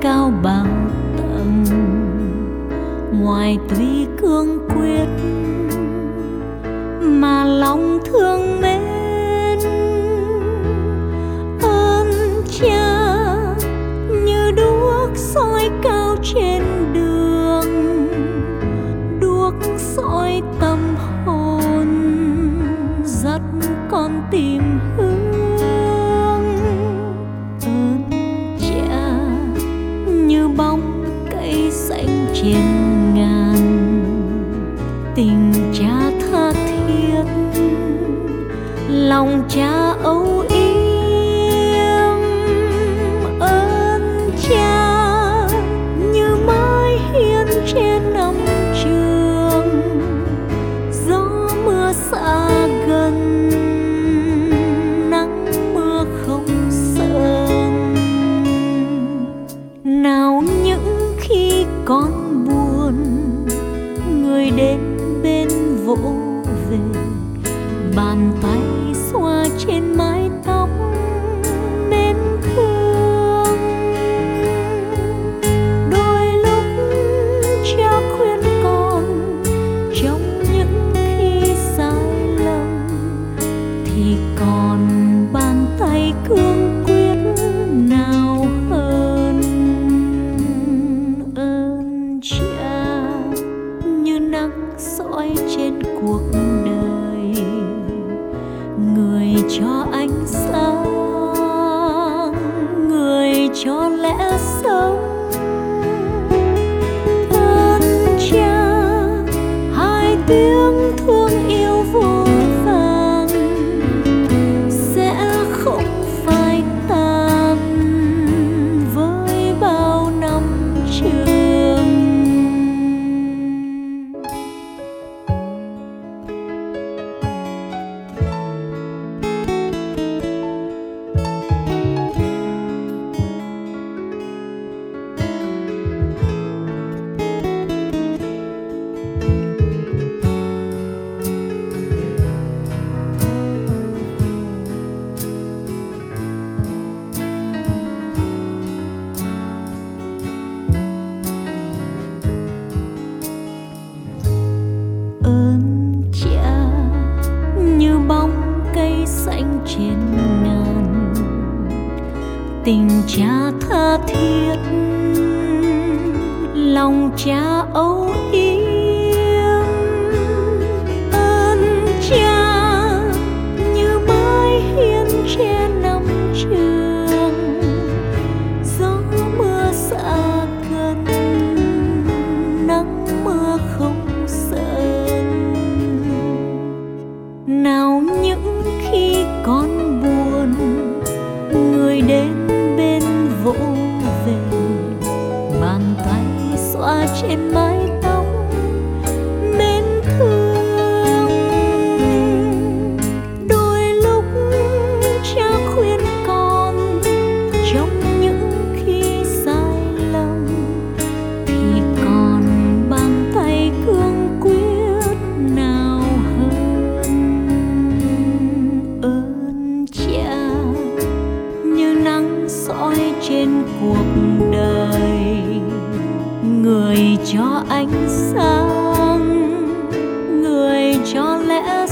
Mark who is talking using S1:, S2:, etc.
S1: cao bao tầng. Ngoài tuy cương quyết mà lòng thương mến, ơn cha như đuốc soi cao trên đường, đuốc soi tâm hồn dắt con tìm hướng. Ơn cha như bóng cây xanh trên ngàn, tình cha tha thiết, lòng cha âu yếm. Ơn cha như mái hiên trên năm trường, gió mưa xa gần, nắng mưa không sờn. Nào những khi con buồn, người đến bên vỗ về, bàn tay xoa trên mái tóc mến thương. Đôi lúc cha khuyên con trong những khi sai lầm, thì còn bàn tay cương quyết nào hơn. Ơn cha như nắng soi trên cuộc đời, người cho ánh sáng, người cho lẽ sống. Ơn cha hai tiếng thương yêu vô vàn sẽ không phai tàn với bao năm trường. Ơn cha như bóng cây xanh trên ngàn, tình cha tha thiết, lòng cha âu yếm. Ơn cha như mái hiên trên năm trường, gió mưa xa gần, nắng mưa không sờn. Nào những khi con buồn, người đến bên vỗ về, bàn tay xoa trên mái tóc mến thương. Đôi lúc cha khuyên con trong những khi sai lầm, thì còn bàn tay cương quyết nào hơn. Ơn cha như nắng soi trên cuộc đời, người cho ánh sáng, người cho lẽ